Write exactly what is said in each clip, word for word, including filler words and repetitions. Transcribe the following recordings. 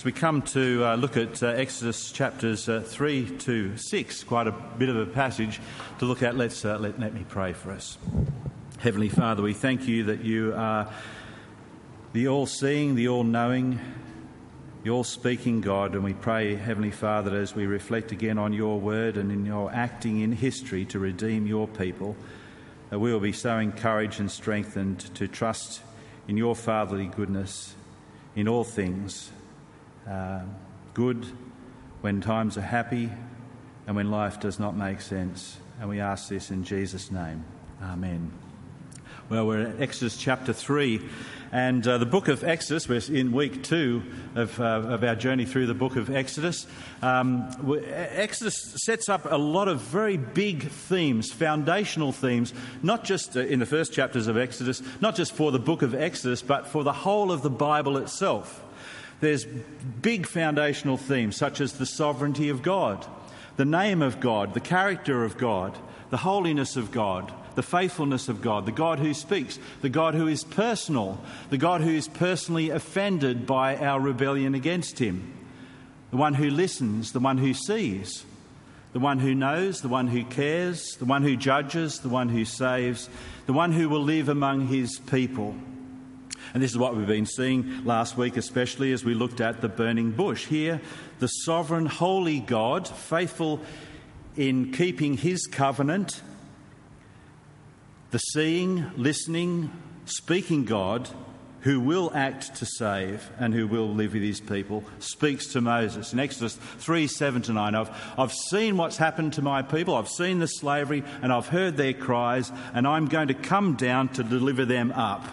we come to uh, look at uh, Exodus chapters uh, three to six, quite a bit of a passage to look at. Let's uh, let, let me pray for us. Heavenly Father, we thank you that you are the all-seeing, the all-knowing, the all-speaking God, and we pray, Heavenly Father, that as we reflect again on your word and in your acting in history to redeem your people, that we will be so encouraged and strengthened to trust in your fatherly goodness in all things, uh, good when times are happy and when life does not make sense. And we ask this in Jesus' name. Amen. Well, we're in Exodus chapter three, and uh, the book of Exodus, we're in week two of, uh, of our journey through the book of Exodus. Um, Exodus sets up a lot of very big themes, foundational themes, not just uh, in the first chapters of Exodus, not just for the book of Exodus, but for the whole of the Bible itself. There's big foundational themes such as the sovereignty of God, the name of God, the character of God, the holiness of God, the faithfulness of God, the God who speaks, the God who is personal, the God who is personally offended by our rebellion against him, the one who listens, the one who sees, the one who knows, the one who cares, the one who judges, the one who saves, the one who will live among his people. And this is what we've been seeing last week, especially as we looked at the burning bush. Here, the sovereign, holy God, faithful in keeping his covenant, the seeing, listening, speaking God, who will act to save and who will live with his people, speaks to Moses. In Exodus three, seven to nine, I've, I've seen what's happened to my people, I've seen the slavery, and I've heard their cries, and I'm going to come down to deliver them up.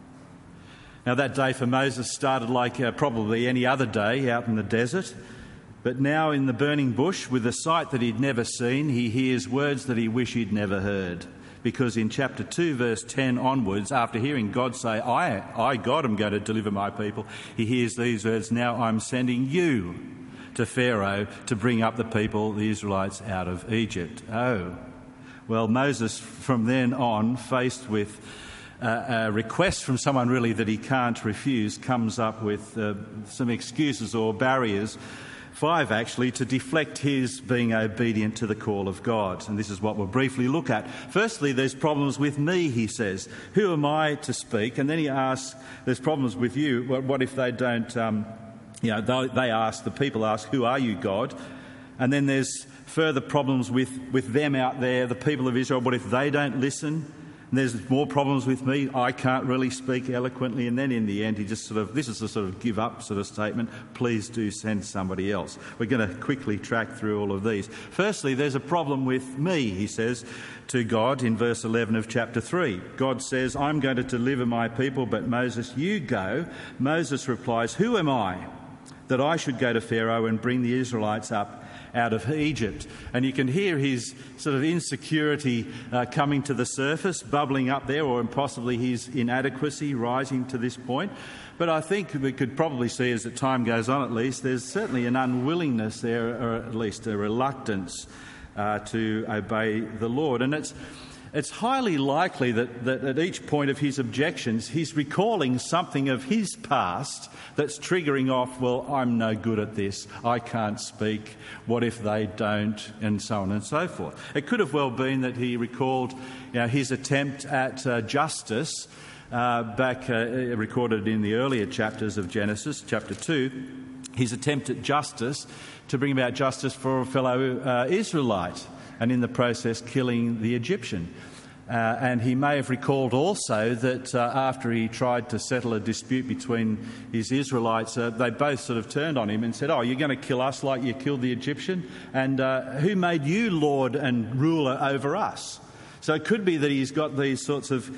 Now, that day for Moses started like uh, probably any other day out in the desert. But now in the burning bush, with a sight that he'd never seen, he hears words that he wished he'd never heard. Because in chapter two, verse ten onwards, after hearing God say, I, I, God, am going to deliver my people, he hears these words, now I'm sending you to Pharaoh to bring up the people, the Israelites, out of Egypt. Oh, well, Moses from then on, faced with Uh, a request from someone really that he can't refuse, comes up with uh, some excuses or barriers, five actually, to deflect his being obedient to the call of God. And this is what we'll briefly look at. Firstly, there's problems with me, he says. Who am I to speak? And then he asks, there's problems with you. What, what if they don't, um, you know, they, they ask, the people ask, who are you, God? And then there's further problems with, with them out there, the people of Israel. What if they don't listen? And there's more problems with me. I can't really speak eloquently. And then in the end, he just sort of, this is a sort of give up sort of statement. Please do send somebody else. We're going to quickly track through all of these. Firstly, there's a problem with me, he says to God in verse eleven of chapter three. God says, I'm going to deliver my people, but Moses, you go. Moses replies, who am I that I should go to Pharaoh and bring the Israelites up out of Egypt? And you can hear his sort of insecurity uh, coming to the surface, bubbling up there, or possibly his inadequacy rising to this point. But I think we could probably see, as the time goes on at least, there's certainly an unwillingness there, or at least a reluctance uh, to obey the Lord. And it's It's highly likely that, that at each point of his objections, he's recalling something of his past that's triggering off, well, I'm no good at this, I can't speak, what if they don't, and so on and so forth. It could have well been that he recalled you know, his attempt at uh, justice uh, back, uh, recorded in the earlier chapters of Genesis, chapter two, his attempt at justice to bring about justice for a fellow uh, Israelite, and in the process killing the Egyptian. Uh, and he may have recalled also that uh, after he tried to settle a dispute between his Israelites, uh, they both sort of turned on him and said, oh, you're going to kill us like you killed the Egyptian? And uh, who made you Lord and ruler over us? So it could be that he's got these sorts of,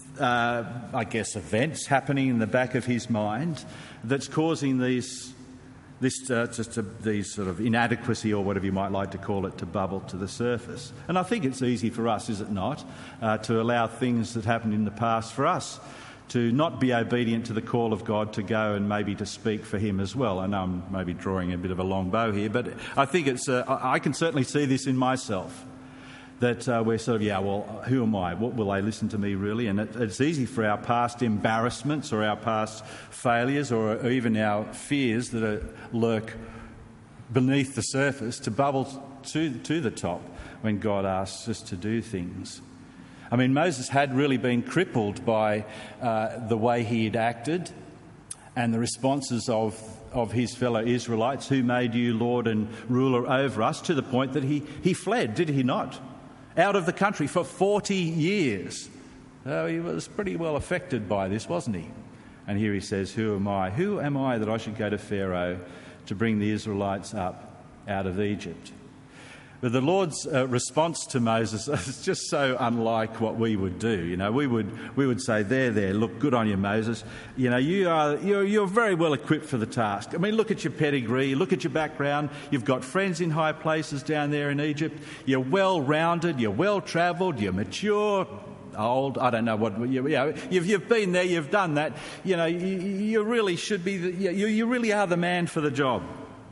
uh, I guess, events happening in the back of his mind that's causing these This uh, just uh, these sort of inadequacy, or whatever you might like to call it, to bubble to the surface. And I think it's easy for us, is it not, uh, to allow things that happened in the past for us to not be obedient to the call of God to go and maybe to speak for him as well. I know I'm maybe drawing a bit of a long bow here, but I think it's uh, I can certainly see this in myself, that uh, we're sort of, yeah, well, who am I? What will they listen to me really? And it, it's easy for our past embarrassments or our past failures or, or even our fears that are, lurk beneath the surface to bubble to, to the top when God asks us to do things. I mean, Moses had really been crippled by uh, the way he had acted and the responses of of his fellow Israelites, who made you Lord and ruler over us, to the point that he, he fled, did he not? Out of the country for forty years. Oh, he was pretty well affected by this, wasn't he? And here he says, who am I? Who am I that I should go to Pharaoh to bring the Israelites up out of Egypt? But the Lord's uh, response to Moses is just so unlike what we would do. You know, we would we would say, "There, there, look, good on you, Moses. You know, you are you're, you're very well equipped for the task. I mean, look at your pedigree, look at your background. You've got friends in high places down there in Egypt. You're well-rounded, you're well-travelled, you're mature." Old, I don't know what, you know, you've, you've been there, you've done that. You know, you, you really should be, the, you, you really are the man for the job.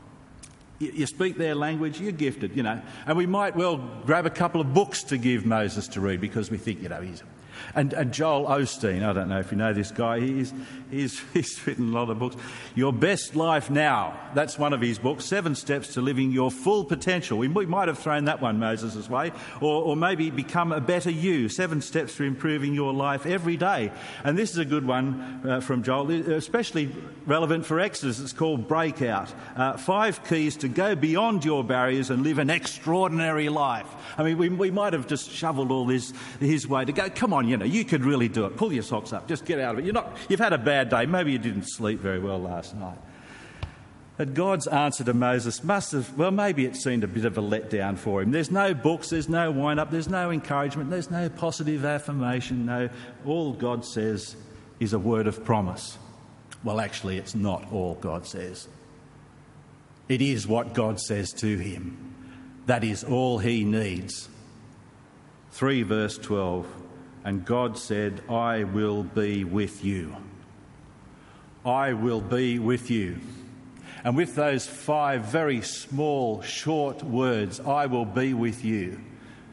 You speak their language, you're gifted, you know. And we might well grab a couple of books to give Moses to read because we think, you know, he's... And, and Joel Osteen, I don't know if you know this guy, he's, he's, he's written a lot of books. Your Best Life Now, that's one of his books, Seven Steps to Living Your Full Potential. We, we might have thrown that one Moses' way. Or, or maybe Become a Better You, Seven Steps to Improving Your Life Every Day. And this is a good one uh, from Joel, especially relevant for Exodus. It's called Breakout. Uh, five keys to go beyond your barriers and live an extraordinary life. I mean, we, we might have just shoveled all this his way to go, come on, you know, you could really do it. Pull your socks up. Just get out of it. You're not, you've had a bad day. Maybe you didn't sleep very well last night. But God's answer to Moses must have, well, maybe it seemed a bit of a letdown for him. There's no books, there's no wind-up, there's no encouragement, there's no positive affirmation. No, all God says is a word of promise. Well, actually, it's not all God says. It is what God says to him. That is all he needs. three verse twelve. And God said, I will be with you. I will be with you. And with those five very small, short words, I will be with you,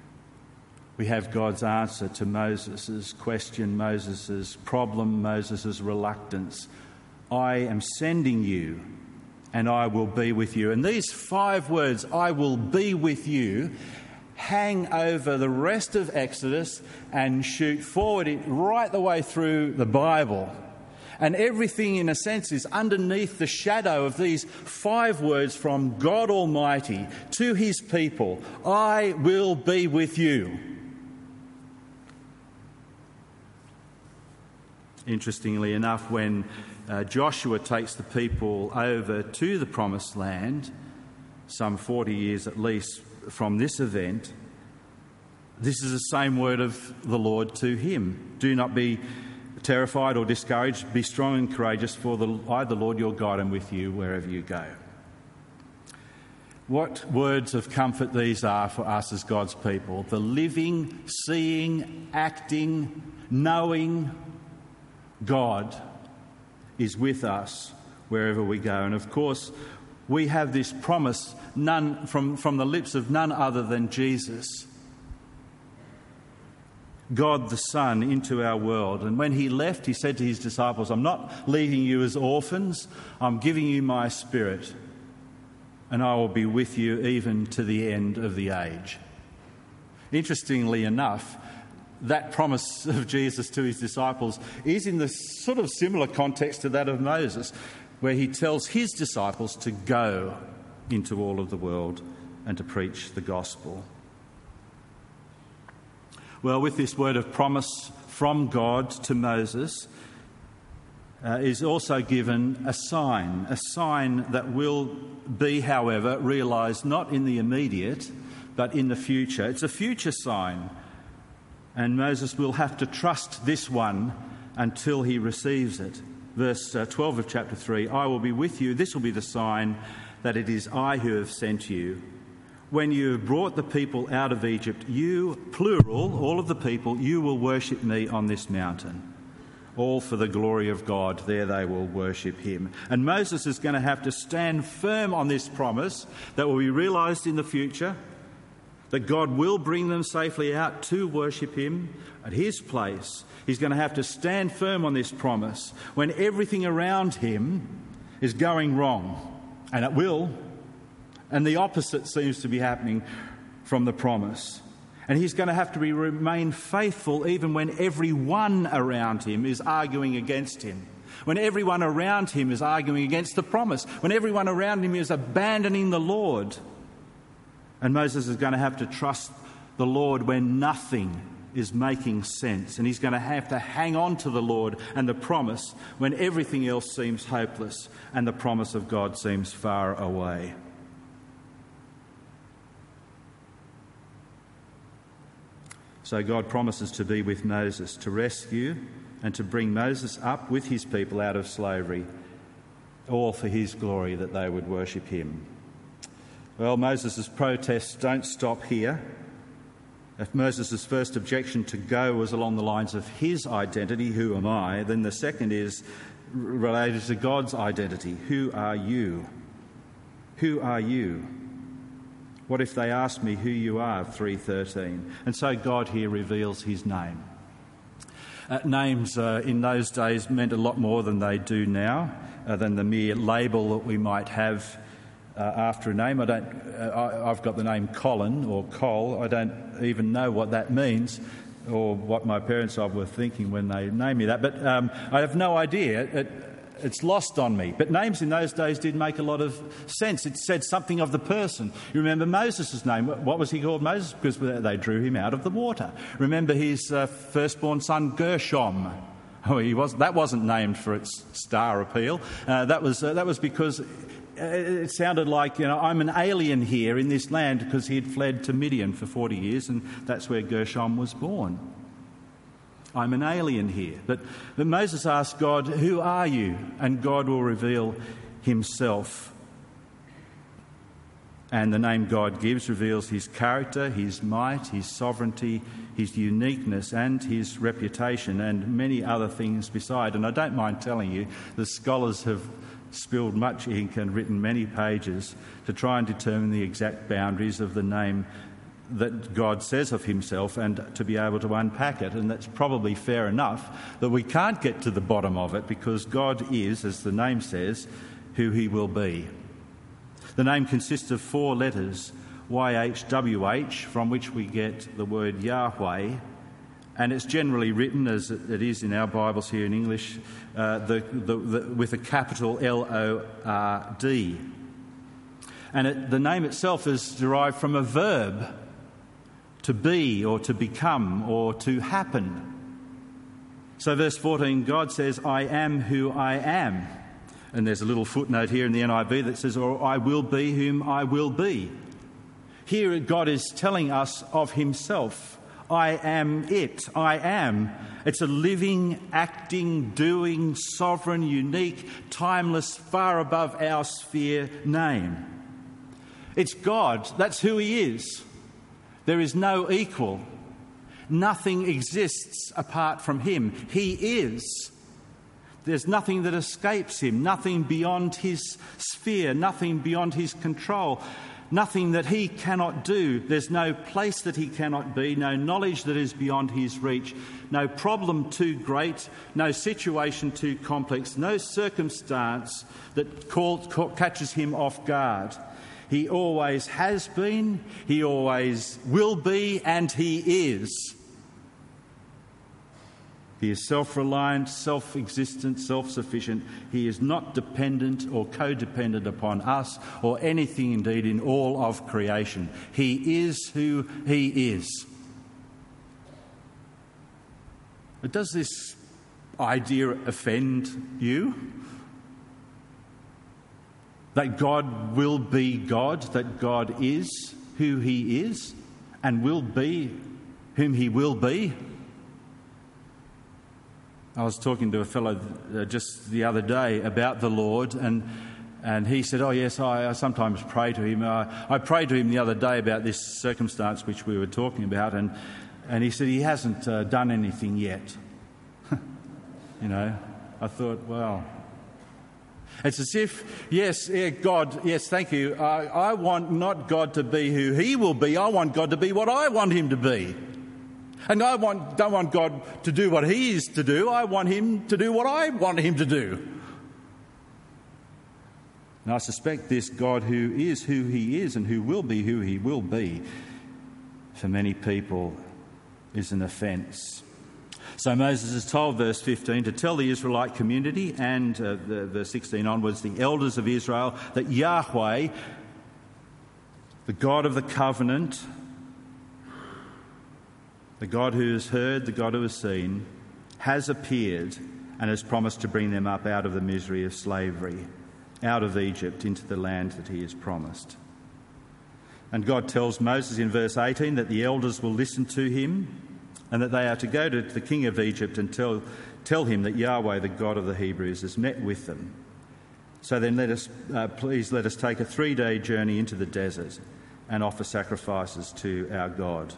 we have God's answer to Moses' question, Moses' problem, Moses' reluctance. I am sending you and I will be with you. And these five words, I will be with you, hang over the rest of Exodus and shoot forward it right the way through the Bible. And everything, in a sense, is underneath the shadow of these five words from God Almighty to his people. I will be with you. Interestingly enough, when uh, Joshua takes the people over to the Promised Land, some forty years at least from this event, this is the same word of the Lord to him. Do not be terrified or discouraged. Be strong and courageous, for the, I, the Lord your God, am with you wherever you go. What words of comfort these are for us as God's people. The living, seeing, acting, knowing God is with us wherever we go. And of course, we have this promise none from, from the lips of none other than Jesus, God the Son, into our world. And when he left, he said to his disciples, I'm not leaving you as orphans, I'm giving you my Spirit, and I will be with you even to the end of the age. Interestingly enough, that promise of Jesus to his disciples is in the sort of similar context to that of Moses, where he tells his disciples to go into all of the world and to preach the gospel. Well, with this word of promise from God to Moses uh, is also given a sign, a sign that will be, however, realised not in the immediate, but in the future. It's a future sign, and Moses will have to trust this one until he receives it. Verse uh, twelve of chapter three, I will be with you. This will be the sign that it is I who have sent you. When you have brought the people out of Egypt, you, plural, all of the people, you will worship me on this mountain. All for the glory of God, there they will worship him. And Moses is going to have to stand firm on this promise that will be realised in the future. that God will bring them safely out to worship him at his place. He's going to have to stand firm on this promise when everything around him is going wrong, and it will, and the opposite seems to be happening from the promise. And he's going to have to be, remain faithful even when everyone around him is arguing against him, when everyone around him is arguing against the promise, when everyone around him is abandoning the Lord. And Moses is going to have to trust the Lord when nothing is making sense. And he's going to have to hang on to the Lord and the promise when everything else seems hopeless and the promise of God seems far away. So God promises to be with Moses, to rescue and to bring Moses up with his people out of slavery, all for his glory, that they would worship him. Well, Moses' protests don't stop here. If Moses' first objection to go was along the lines of his identity, who am I, then the second is related to God's identity. Who are you? Who are you? What if they ask me who you are? three thirteen. And so God here reveals his name. Uh, names uh, in those days meant a lot more than they do now, uh, than the mere label that we might have uh, after a name. I don't. Uh, I, I've got the name Colin or Cole. I don't even know what that means, or what my parents were thinking when they named me that. But um, I have no idea. It, It's lost on me. But names in those days did make a lot of sense. It said something of the person. You remember Moses' name. What was he called Moses? Because they drew him out of the water. Remember his uh, firstborn son Gershom. Oh, he was, that wasn't named for its star appeal. Uh, that was uh, that was because it sounded like, you know, I'm an alien here in this land, because he had fled to Midian for forty years, and that's where Gershom was born. I'm an alien here. But, but Moses asked God, who are you? And God will reveal himself. And the name God gives reveals his character, his might, his sovereignty, his uniqueness and his reputation, and many other things beside. And I don't mind telling you, the scholars have spilled much ink and written many pages to try and determine the exact boundaries of the name that God says of himself, and to be able to unpack it. And that's probably fair enough that we can't get to the bottom of it, because God is, as the name says, who he will be. The name consists of four letters, Y H W H, from which we get the word Yahweh, and it's generally written, as it is in our Bibles here in English, uh, the, the, the, with a capital L O R D. And it, the name itself is derived from a verb, to be or to become or to happen. So verse fourteen, God says, I am who I am. And there's a little footnote here in the N I V that says, or I will be whom I will be. Here God is telling us of himself. I am it. I am. It's a living, acting, doing, sovereign, unique, timeless, far above our sphere name. It's God. That's who he is. There is no equal. Nothing exists apart from him. He is. There's nothing that escapes him, nothing beyond his sphere, nothing beyond his control, nothing that he cannot do. There's no place that he cannot be, no knowledge that is beyond his reach, no problem too great, no situation too complex, no circumstance that calls, catches him off guard. He always has been, he always will be, and he is. He is self-reliant, self-existent, self-sufficient. He is not dependent or codependent upon us or anything indeed in all of creation. He is who he is. But does this idea offend you? That God will be God, that God is who he is and will be whom he will be? I was talking to a fellow uh, just the other day about the Lord, and and he said, oh yes, I, I sometimes pray to him. Uh, I prayed to him the other day about this circumstance which we were talking about, and, and he said he hasn't uh, done anything yet. You know, I thought, well... It's as if, yes, yeah, God, yes, thank you. I, I want not God to be who he will be. I want God to be what I want him to be. And I want, don't want God to do what he is to do. I want him to do what I want him to do. And I suspect this God who is who he is and who will be who he will be, for many people, is an offence. So Moses is told, verse fifteen, to tell the Israelite community and uh, the, verse sixteen onwards, the elders of Israel, that Yahweh, the God of the covenant, the God who has heard, the God who has seen, has appeared and has promised to bring them up out of the misery of slavery, out of Egypt into the land that he has promised. And God tells Moses in verse eighteen that the elders will listen to him and that they are to go to the king of Egypt and tell, tell him that Yahweh, the God of the Hebrews, has met with them. So then let us, uh, please let us take a three-day journey into the desert and offer sacrifices to our God.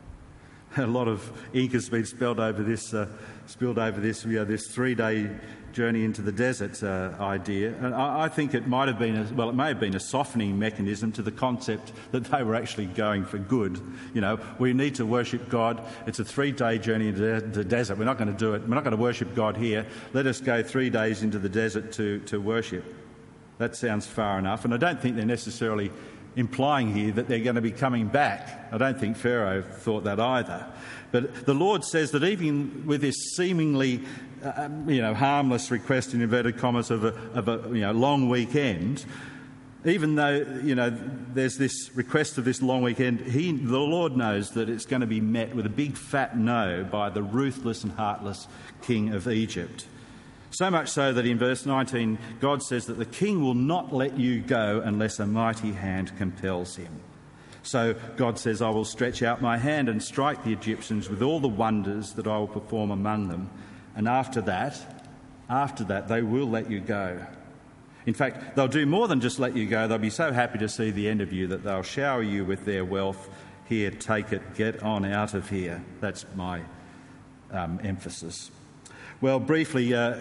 A lot of ink has been spilled over this, uh, spilled over this, you know, this three-day journey into the desert uh, idea. And I, I think it might have been, a, well, it may have been a softening mechanism to the concept that they were actually going for good. You know, we need to worship God. It's a three-day journey into the desert. We're not going to do it. We're not going to worship God here. Let us go three days into the desert to, to worship. That sounds far enough. And I don't think they're necessarily implying here that they're going to be coming back. I don't think Pharaoh thought that either. But the Lord says that even with this seemingly, uh, you know, harmless request in inverted commas of a, of a you know, long weekend, even though, you know, there's this request of this long weekend, he, the Lord knows that it's going to be met with a big fat no by the ruthless and heartless king of Egypt. So much so that in verse nineteen, God says that the king will not let you go unless a mighty hand compels him. So God says, I will stretch out my hand and strike the Egyptians with all the wonders that I will perform among them. And after that, after that, they will let you go. In fact, they'll do more than just let you go. They'll be so happy to see the end of you that they'll shower you with their wealth. Here, take it, get on out of here. That's my um, emphasis. Well, briefly, uh,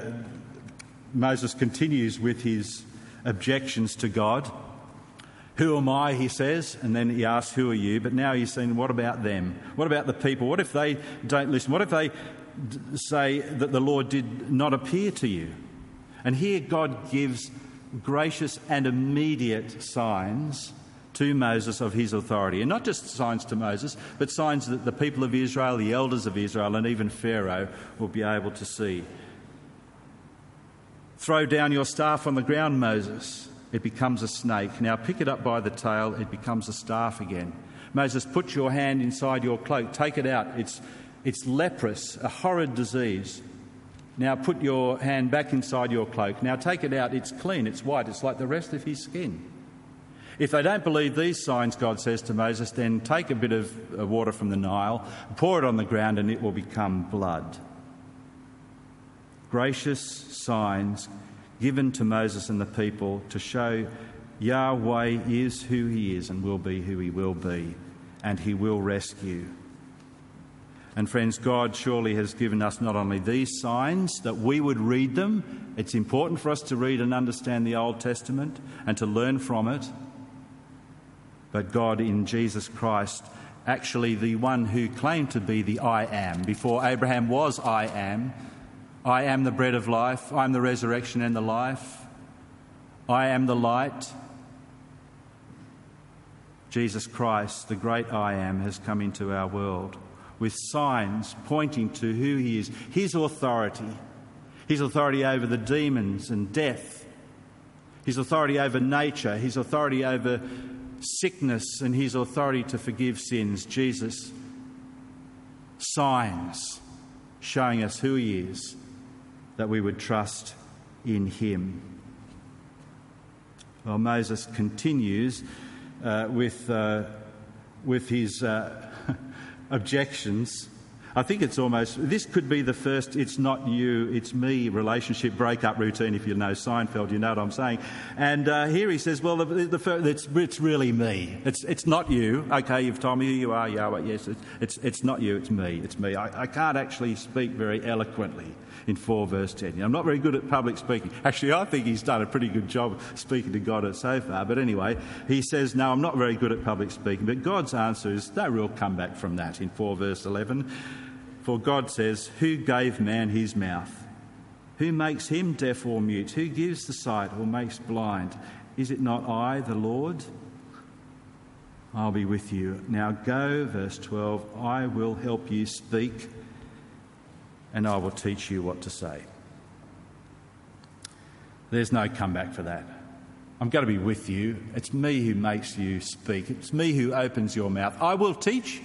Moses continues with his objections to God. Who am I, he says, and then he asks, who are you? But now he's saying, what about them? What about the people? What if they don't listen? What if they d- say that the Lord did not appear to you? And here God gives gracious and immediate signs to Moses of his authority. And not just signs to Moses, but signs that the people of Israel, the elders of Israel, and even Pharaoh will be able to see. Throw down your staff on the ground, Moses. It becomes a snake. Now pick it up by the tail. It becomes a staff again. Moses, put your hand inside your cloak. Take it out. It's, it's leprous, a horrid disease. Now put your hand back inside your cloak. Now take it out. It's clean. It's white. It's like the rest of his skin. If they don't believe these signs, God says to Moses, then take a bit of water from the Nile, pour it on the ground, and it will become blood. Gracious signs given to Moses and the people to show Yahweh is who he is and will be who he will be, and he will rescue. And friends, God surely has given us not only these signs, that we would read them. It's important for us to read and understand the Old Testament and to learn from it. But God in Jesus Christ, actually the one who claimed to be the I am. Before Abraham was I am. I am the bread of life. I am the resurrection and the life. I am the light. Jesus Christ, the great I am, has come into our world with signs pointing to who he is, his authority, his authority over the demons and death, his authority over nature, his authority over sickness, and his authority to forgive sins. Jesus, signs showing us who he is, that we would trust in him. Well, Moses continues uh, with, uh, with his uh, objections. I think it's almost, this could be the first it's not you, it's me relationship breakup routine. If you know Seinfeld, you know what I'm saying. And uh, here he says, well, the, the, the, it's, it's really me. It's it's not you. Okay, you've told me who you are, Yahweh. Yes, it's it's, it's not you, it's me. It's me. I, I can't actually speak very eloquently in four verse ten. I'm not very good at public speaking. Actually, I think he's done a pretty good job speaking to God so far. But anyway, he says, no, I'm not very good at public speaking. But God's answer is no real comeback from that in four verse eleven. For God says, who gave man his mouth? Who makes him deaf or mute? Who gives the sight or makes blind? Is it not I, the Lord? I'll be with you. Now go, verse twelve, I will help you speak, and I will teach you what to say. There's no comeback for that. I'm going to be with you. It's me who makes you speak. It's me who opens your mouth. I will teach you.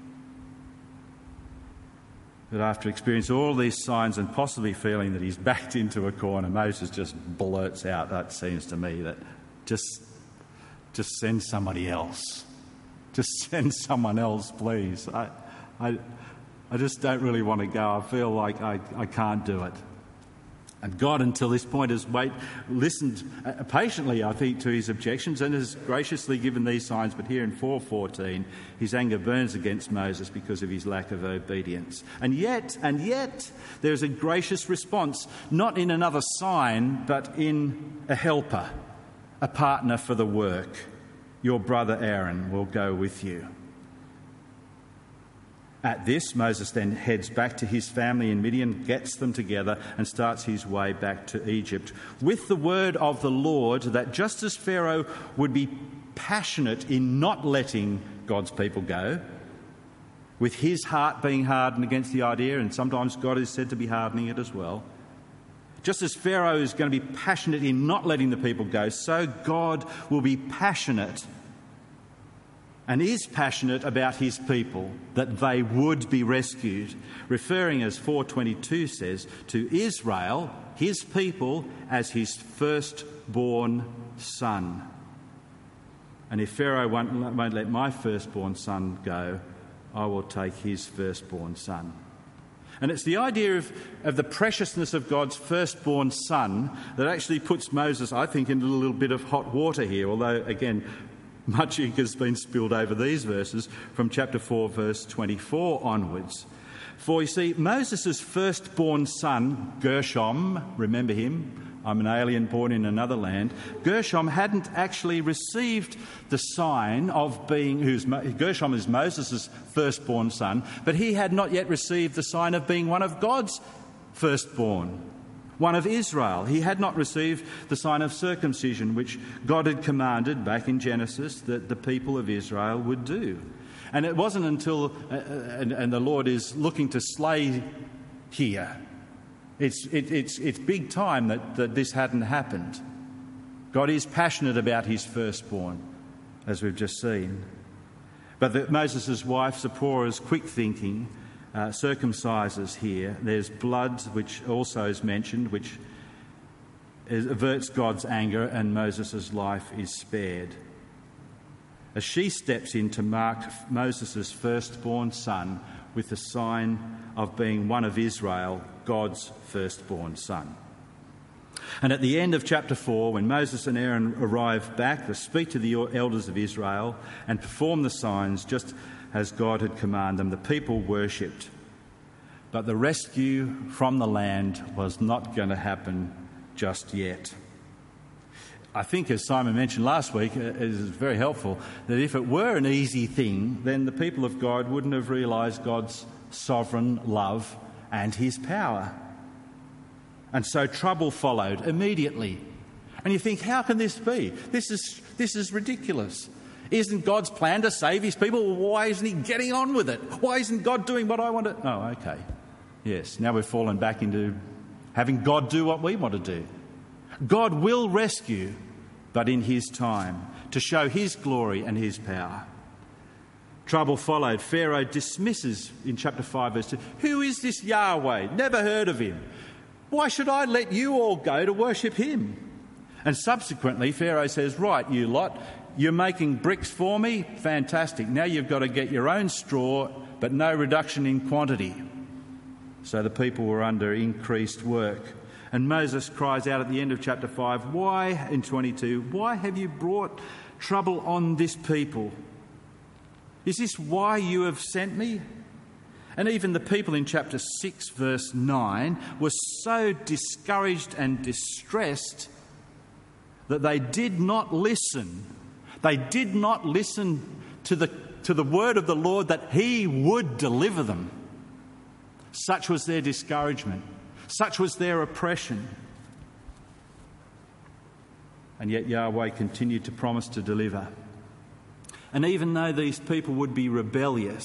But after experiencing all these signs and possibly feeling that he's backed into a corner, Moses just blurts out, that seems to me, that just, just send somebody else. Just send someone else, please. I, I, I just don't really want to go. I feel like I, I can't do it. And God, until this point, has wait, listened patiently, I think, to his objections and has graciously given these signs. But here in four fourteen, his anger burns against Moses because of his lack of obedience. And yet, and yet, there's a gracious response, not in another sign, but in a helper, a partner for the work. Your brother Aaron will go with you. At this, Moses then heads back to his family in Midian, gets them together and starts his way back to Egypt with the word of the Lord that just as Pharaoh would be passionate in not letting God's people go, with his heart being hardened against the idea, and sometimes God is said to be hardening it as well, just as Pharaoh is going to be passionate in not letting the people go, so God will be passionate and is passionate about his people, that they would be rescued, referring, as four twenty-two says, to Israel, his people, as his firstborn son. And if Pharaoh won't, won't let my firstborn son go, I will take his firstborn son. And it's the idea of, of the preciousness of God's firstborn son that actually puts Moses, I think, into a little bit of hot water here, although, again, much ink has been spilled over these verses from chapter four, verse twenty-four onwards. For you see, Moses' firstborn son, Gershom, remember him? I'm an alien born in another land. Gershom hadn't actually received the sign of being, who's Gershom is Moses' firstborn son, but he had not yet received the sign of being one of God's firstborn. One of Israel. He had not received the sign of circumcision, which God had commanded back in Genesis that the people of Israel would do. And it wasn't until, uh, and, and the Lord is looking to slay here. It's, it, it's, it's big time that, that this hadn't happened. God is passionate about his firstborn, as we've just seen. But the, Moses' wife, Zipporah's quick thinking, Uh, circumcises here. There's blood, which also is mentioned, which is, averts God's anger, and Moses' life is spared. As she steps in to mark Moses' firstborn son with the sign of being one of Israel, God's firstborn son. And at the end of chapter four, when Moses and Aaron arrive back to speak to the elders of Israel and perform the signs just as God had commanded them, the people worshipped. But the rescue from the land was not going to happen just yet. I think, as Simon mentioned last week, it is very helpful that if it were an easy thing, then the people of God wouldn't have realised God's sovereign love and his power. And so trouble followed immediately. And you think, how can this be? This is, this is ridiculous. Isn't God's plan to save his people? Well, why isn't he getting on with it? Why isn't God doing what I want to... Oh, okay. Yes, now we've fallen back into having God do what we want to do. God will rescue, but in his time, to show his glory and his power. Trouble followed. Pharaoh dismisses in chapter five, verse two, who is this Yahweh? Never heard of him. Why should I let you all go to worship him? And subsequently, Pharaoh says, right, you lot, you're making bricks for me? Fantastic. Now you've got to get your own straw but no reduction in quantity. So the people were under increased work. And Moses cries out at the end of chapter five, why, in twenty-two, why have you brought trouble on this people? Is this why you have sent me? And even the people in chapter six, verse nine, were so discouraged and distressed that they did not listen. They did not listen to the, to the word of the Lord that he would deliver them. Such was their discouragement. Such was their oppression. And yet Yahweh continued to promise to deliver. And even though these people would be rebellious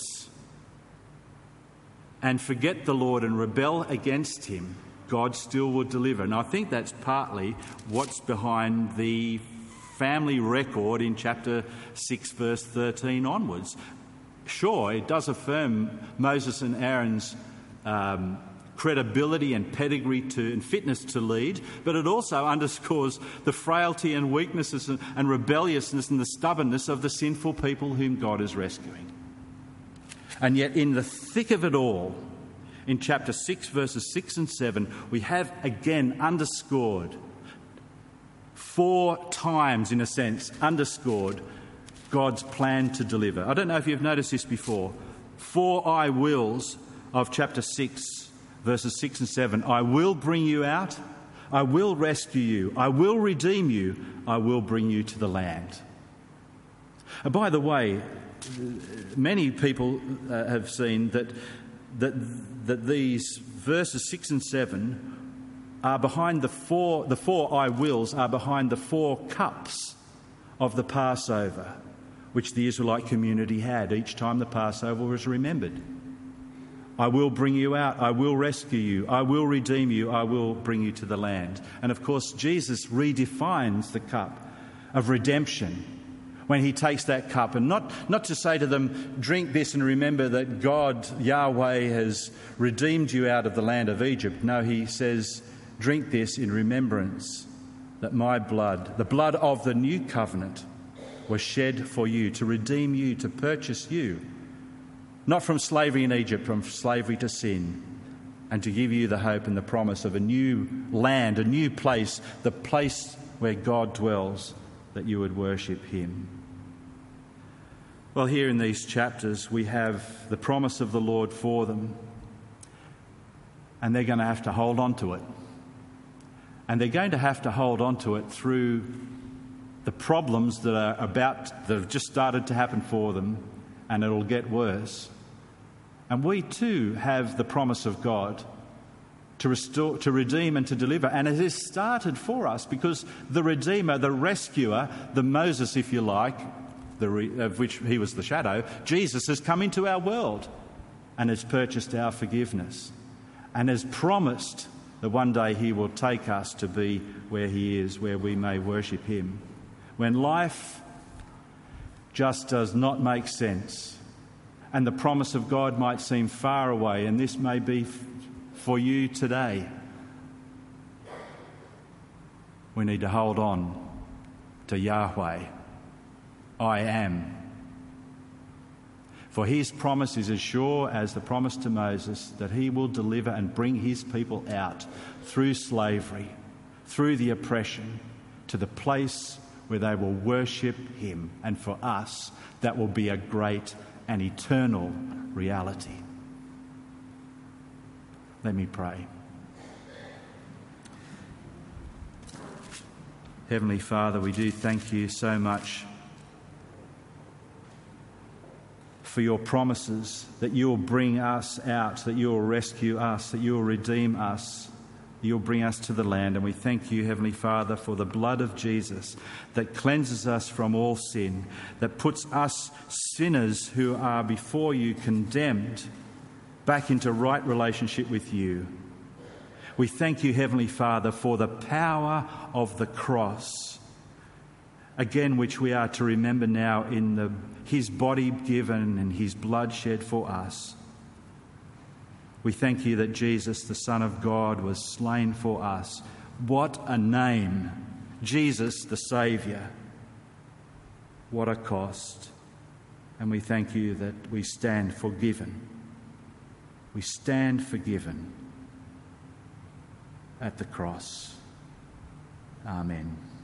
and forget the Lord and rebel against him, God still would deliver. And I think that's partly what's behind the family record in chapter six, verse thirteen onwards. Sure, it does affirm Moses and Aaron's um, credibility and pedigree to, and fitness to lead, but it also underscores the frailty and weaknesses and, and rebelliousness and the stubbornness of the sinful people whom God is rescuing. And yet in the thick of it all, in chapter six, verses six and seven, we have again underscored, four times in a sense, underscored God's plan to deliver. I don't know if you've noticed this before. Four I wills of chapter six, verses six and seven. I will bring you out. I will rescue you. I will redeem you. I will bring you to the land. And by the way, many people uh, have seen that, that, that these verses six and seven are behind the four, the four I wills are behind the four cups of the Passover, which the Israelite community had each time the Passover was remembered. I will bring you out. I will rescue you. I will redeem you. I will bring you to the land. And of course, Jesus redefines the cup of redemption when he takes that cup, and not, not to say to them, drink this and remember that God, Yahweh, has redeemed you out of the land of Egypt. No, he says, drink this in remembrance that my blood, the blood of the new covenant, was shed for you, to redeem you, to purchase you, not from slavery in Egypt, from slavery to sin, and to give you the hope and the promise of a new land, a new place, the place where God dwells, that you would worship him. Well, here in these chapters we have the promise of the Lord for them, and they're going to have to hold on to it. And they're going to have to hold on to it through the problems that are about, that have just started to happen for them, and it'll get worse. And we too have the promise of God to restore, to redeem and to deliver. And it has started for us, because the Redeemer, the Rescuer, the Moses, if you like, the re, of which he was the shadow, Jesus has come into our world and has purchased our forgiveness and has promised that one day he will take us to be where he is, where we may worship him. When life just does not make sense and the promise of God might seem far away, and this may be f- for you today, we need to hold on to Yahweh. I am. For his promise is as sure as the promise to Moses that he will deliver and bring his people out through slavery, through the oppression, to the place where they will worship him. And for us, that will be a great and eternal reality. Let me pray. Heavenly Father, we do thank you so much for your promises that you will bring us out, that you will rescue us, that you will redeem us, that you'll bring us to the land. And we thank you, Heavenly Father, for the blood of Jesus that cleanses us from all sin, that puts us sinners who are before you condemned back into right relationship with you. We thank you, Heavenly Father, for the power of the cross, again, which we are to remember now in the his body given and his blood shed for us. We thank you that Jesus, the Son of God, was slain for us. What a name! Jesus, the Saviour. What a cost. And we thank you that we stand forgiven. We stand forgiven at the cross. Amen.